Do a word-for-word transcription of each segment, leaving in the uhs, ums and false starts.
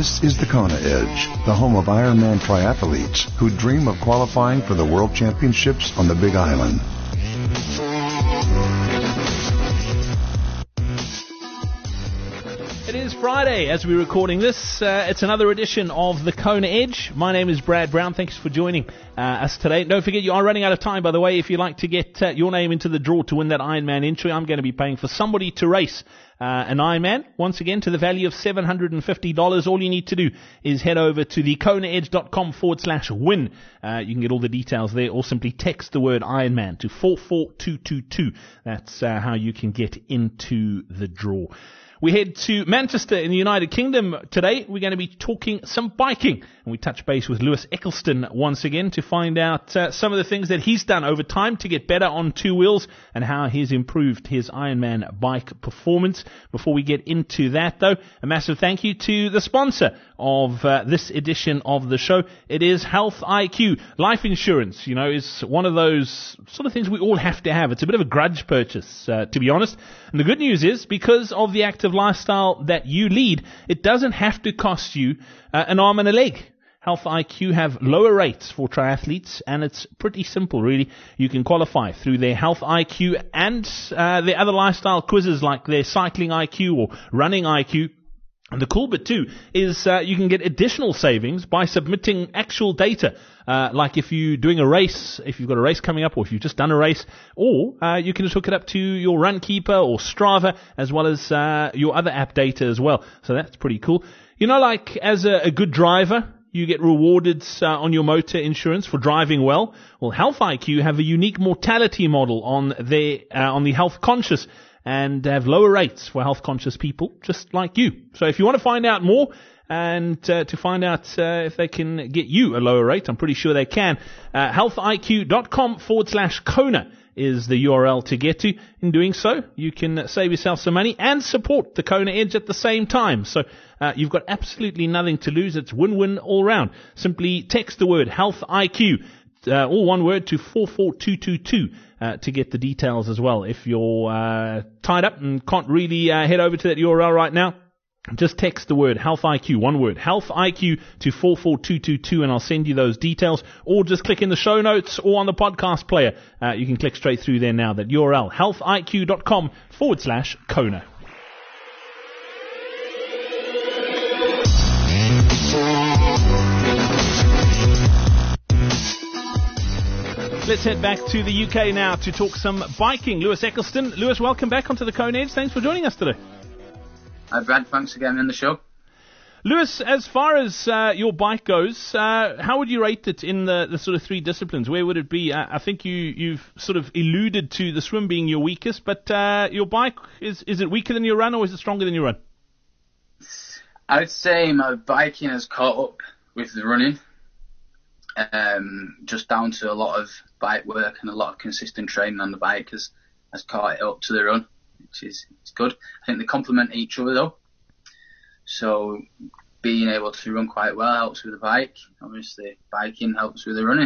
This is the Kona Edge, the home of Ironman triathletes who dream of qualifying for the World Championships on the Big Island. It is Friday as we're recording this. Uh, it's another edition of the Kona Edge. My name is Brad Brown. Thanks for joining uh, us today. Don't forget, you are running out of time, by the way. If you'd like to get uh, your name into the draw to win that Ironman entry, I'm going to be paying for somebody to race uh, an Ironman, once again, to the value of seven hundred fifty dollars. All you need to do is head over to the konaedge.com forward slash win. Uh, you can get all the details there, or simply text the word Ironman to four four two two two. That's uh, how you can get into the draw. We head to Manchester in the United Kingdom today. We're going to be talking some biking. And we touch base with Lewis Eccleston once again to find out uh, some of the things that he's done over time to get better on two wheels and how he's improved his Ironman bike performance. Before we get into that, though, a massive thank you to the sponsor of uh, this edition of the show. It is Health I Q. Life insurance, you know, is one of those sort of things we all have to have. It's a bit of a grudge purchase, uh, to be honest. And the good news is, because of the active lifestyle that you lead, it doesn't have to cost you uh, an arm and a leg. Health I Q have lower rates for triathletes, and it's pretty simple, really. You can qualify through their Health I Q and uh, their other lifestyle quizzes like their Cycling I Q or Running I Q. And the cool bit, too, is uh, you can get additional savings by submitting actual data. Uh, like if you're doing a race, if you've got a race coming up, or if you've just done a race, or uh, you can just hook it up to your Runkeeper or Strava, as well as uh, your other app data as well. So that's pretty cool. You know, like as a, a good driver, you get rewarded uh, on your motor insurance for driving well. Well, Health I Q have a unique mortality model on their uh, on the health conscious, and have lower rates for health conscious people just like you. So if you want to find out more and uh, to find out uh, if they can get you a lower rate, I'm pretty sure they can, uh, healthiq.com forward slash Kona is the U R L to get to. In doing so, you can save yourself some money and support the Kona Edge at the same time. So uh, you've got absolutely nothing to lose. It's win-win all round. Simply text the word Health I Q, uh, all one word, to four four two two two uh, to get the details as well. If you're uh, tied up and can't really uh, head over to that U R L right now, just text the word Health I Q, one word, Health I Q to four four two two two, and I'll send you those details. Or just click in the show notes or on the podcast player. Uh, you can click straight through there now. That U R L, healthiq.com forward slash Kona. Let's head back to the U K now to talk some biking. Lewis Eccleston. Lewis, welcome back onto the Kona Edge. Thanks for joining us today. Hi, Brad. Thanks again on the show. Lewis, as far as uh, your bike goes, uh, how would you rate it in the, the sort of three disciplines? Where would it be? Uh, I think you, you've sort of alluded to the swim being your weakest, but uh, your bike, is, is it weaker than your run, or is it stronger than your run? I would say my biking has caught up with the running, um, just down to a lot of bike work and a lot of consistent training on the bike has, has caught it up to the run, which is it's good. I think they complement each other though. So being able to run quite well helps with the bike. Obviously, biking helps with the running.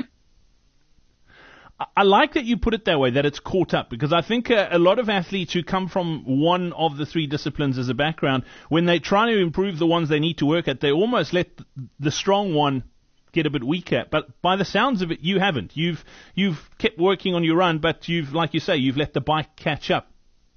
I like that you put it that way, that it's caught up, because I think a, a lot of athletes who come from one of the three disciplines as a background, when they try to improve the ones they need to work at, they almost let the strong one get a bit weaker. But by the sounds of it, you haven't. You've you've kept working on your run, but you've, like you say, you've let the bike catch up.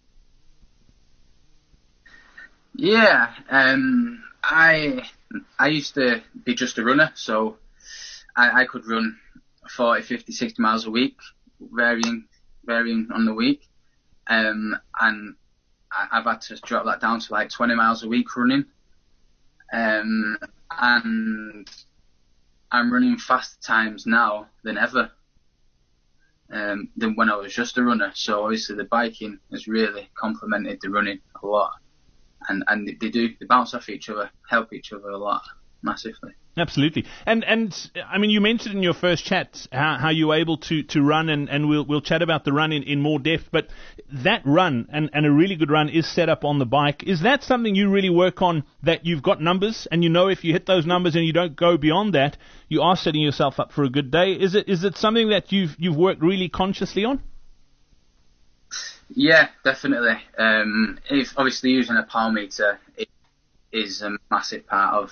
Yeah, um, I I used to be just a runner, so I, I could run forty, fifty, sixty miles a week, varying varying on the week, um, and I, I've had to drop that down to like twenty miles a week running, um, and I'm running faster times now than ever, um, than when I was just a runner. So obviously the biking has really complemented the running a lot. And and they do, they bounce off each other, help each other a lot, massively. Absolutely. And, and I mean, you mentioned in your first chat how, how you were able to, to run, and, and we'll we'll chat about the run in, in more depth, but that run, and, and a really good run, is set up on the bike. Is that something you really work on, that you've got numbers, and you know if you hit those numbers and you don't go beyond that, you are setting yourself up for a good day? Is it is it something that you've you've worked really consciously on? Yeah, definitely. Um, if obviously using a power meter is a massive part of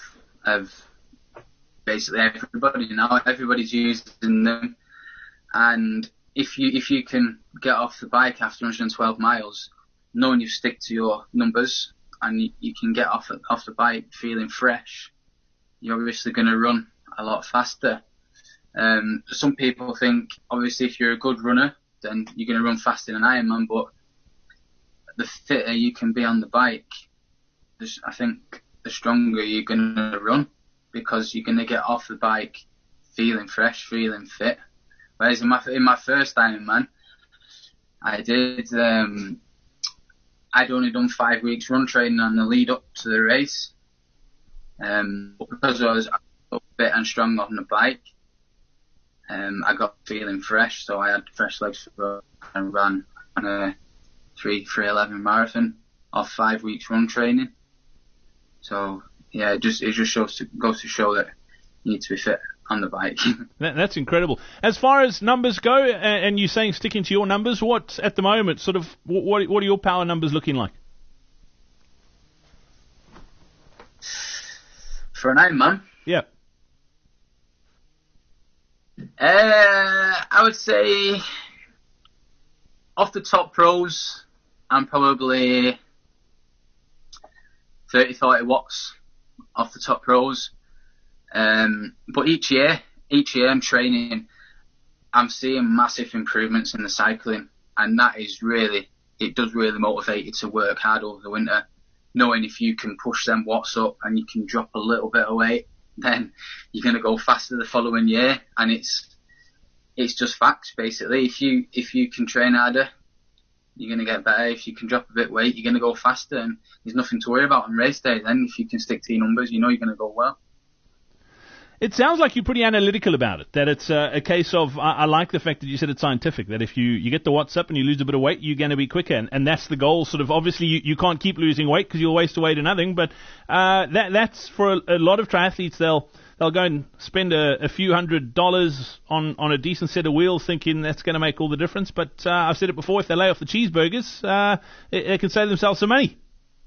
of basically everybody now. Everybody's using them, and if you if you can get off the bike after one hundred twelve miles, knowing you stick to your numbers and you, you can get off off the bike feeling fresh, you're obviously going to run a lot faster. Um, some people think, obviously, if you're a good runner, then you're going to run faster than an Ironman, but the fitter you can be on the bike, I think the stronger you're going to run, because you're going to get off the bike feeling fresh, feeling fit. Whereas in my in my first Ironman, I did, um, I'd only done five weeks run training on the lead up to the race. Um, but because I was fit and strong on the bike, um, I got feeling fresh, so I had fresh legs for and ran a three three eleven marathon off five weeks run training. So yeah, it just it just shows to, goes to show that you need to be fit on the bike. that, that's incredible. As far as numbers go, and, and you're saying sticking to your numbers, what at the moment sort of what what are your power numbers looking like? For an Ironman? Yeah. Uh, I would say off the top pros, I'm probably thirty, forty watts off the top pros. Um, but each year, each year I'm training, I'm seeing massive improvements in the cycling, and that is really, it does really motivate you to work hard over the winter, knowing if you can push them watts up and you can drop a little bit of weight, then you're going to go faster the following year. And it's it's just facts, basically. If you if you can train harder, you're going to get better. If you can drop a bit of weight, you're going to go faster, and there's nothing to worry about on race day. Then if you can stick to your numbers, you know you're going to go well. It sounds like you're pretty analytical about it, that it's uh, a case of, I, I like the fact that you said it's scientific, that if you, you get the watts up and you lose a bit of weight, you're going to be quicker, and, and that's the goal. Sort of, obviously, you, you can't keep losing weight because you'll waste away to nothing, but uh, that that's for a, a lot of triathletes. They'll they'll go and spend a, a few hundred dollars on, on a decent set of wheels thinking that's going to make all the difference, but uh, I've said it before, if they lay off the cheeseburgers, uh, they, they can save themselves some money.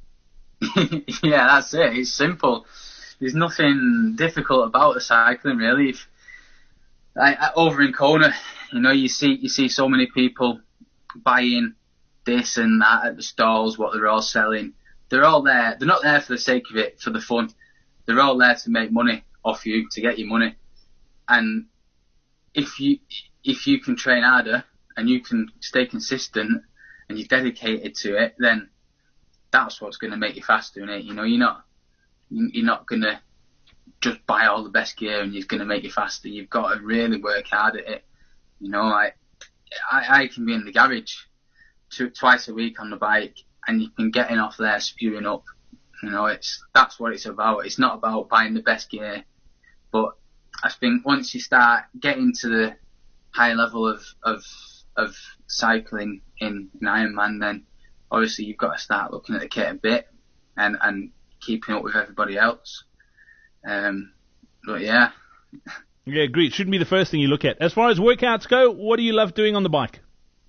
Yeah, that's it. It's simple. There's nothing difficult about the cycling, really. If, I, I, over in Kona, you know, you see you see so many people buying this and that at the stalls, what they're all selling. They're all there. They're not there for the sake of it, for the fun. They're all there to make money off you, to get your money. And if you if you can train harder and you can stay consistent and you're dedicated to it, then that's what's going to make you faster, innit? You know, you're not. You're not going to just buy all the best gear and it's going to make you faster. You've got to really work hard at it. You know, like, I, I can be in the garage two, twice a week on the bike and you can get in off there spewing up. You know, it's that's what it's about. It's not about buying the best gear. But I think once you start getting to the high level of, of, of cycling in an Ironman, then obviously you've got to start looking at the kit a bit and, and keeping up with everybody else. Um, but yeah. Yeah, agreed. Shouldn't be the first thing you look at. As far as workouts go, what do you love doing on the bike?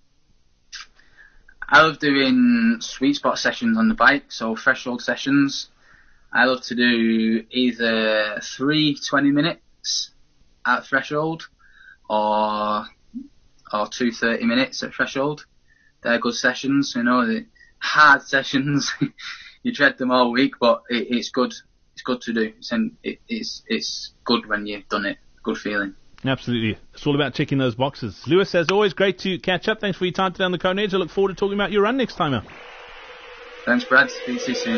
I love doing sweet spot sessions on the bike, so threshold sessions. I love to do either three twenty minutes at threshold or or two thirty minutes at threshold. They're good sessions, you know, the hard sessions. You dread them all week, but it, it's good. It's good to do. It's, it, it's it's good when you've done it. Good feeling. Absolutely. It's all about checking those boxes. Lewis, as always, great to catch up. Thanks for your time today on the Kona Edge. I look forward to talking about your run next time out. Thanks, Brad. See you soon.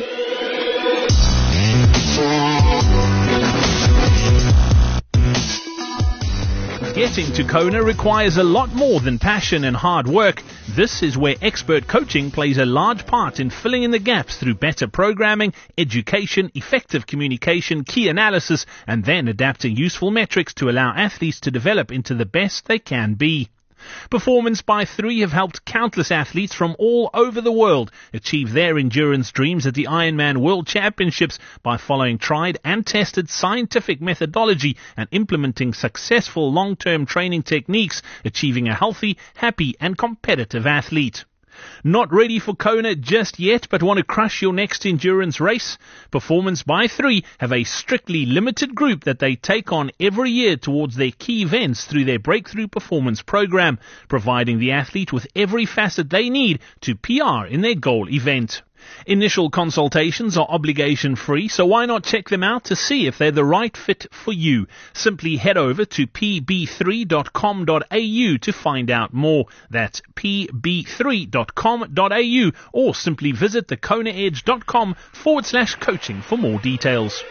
Getting to Kona requires a lot more than passion and hard work. This is where expert coaching plays a large part in filling in the gaps through better programming, education, effective communication, key analysis, and then adapting useful metrics to allow athletes to develop into the best they can be. Performance by Three have helped countless athletes from all over the world achieve their endurance dreams at the Ironman World Championships by following tried and tested scientific methodology and implementing successful long-term training techniques, achieving a healthy, happy and competitive athlete. Not ready for Kona just yet, but want to crush your next endurance race? Performance by Three have a strictly limited group that they take on every year towards their key events through their Breakthrough Performance program, providing the athlete with every facet they need to P R in their goal event. Initial consultations are obligation-free, so why not check them out to see if they're the right fit for you? Simply head over to p b three dot com dot a u to find out more. That's p b three dot com dot a u, or simply visit the kona edge dot com forward slash coaching for more details.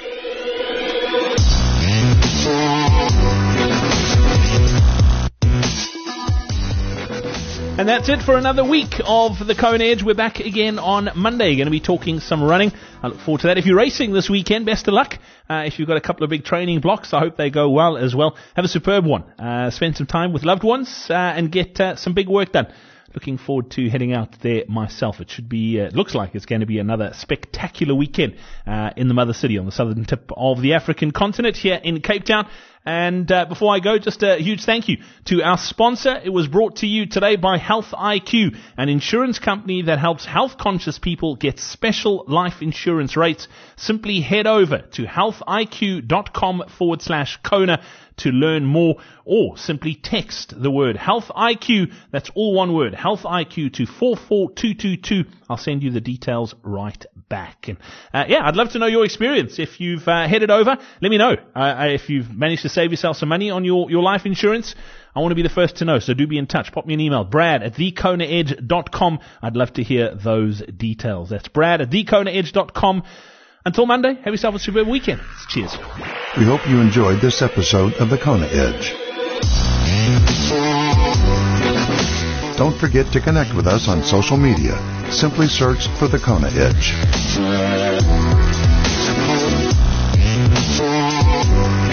And that's it for another week of the Kona Edge. We're back again on Monday. Going to be talking some running. I look forward to that. If you're racing this weekend, best of luck. Uh, if you've got a couple of big training blocks, I hope they go well as well. Have a superb one. Uh, spend some time with loved ones uh, and get uh, some big work done. Looking forward to heading out there myself. It should be, uh, looks like it's going to be another spectacular weekend uh, in the mother city on the southern tip of the African continent here in Cape Town. And uh, before I go, just a huge thank you to our sponsor. It was brought to you today by Health I Q, an insurance company that helps health-conscious people get special life insurance rates. Simply head over to healthiq.com forward slash Kona to learn more, or simply text the word Health I Q, that's all one word, Health I Q, to four four two two two. I'll send you the details right back. And uh, yeah, I'd love to know your experience. If you've uh, headed over, let me know. Uh, if you've managed to save yourself some money on your, your life insurance, I want to be the first to know, so do be in touch. Pop me an email, brad at the kona edge dot com. I'd love to hear those details. That's brad at the kona edge dot com. Until Monday, have yourself a superb weekend. Cheers. We hope you enjoyed this episode of the Kona Edge. Don't forget to connect with us on social media. Simply search for the Kona Edge.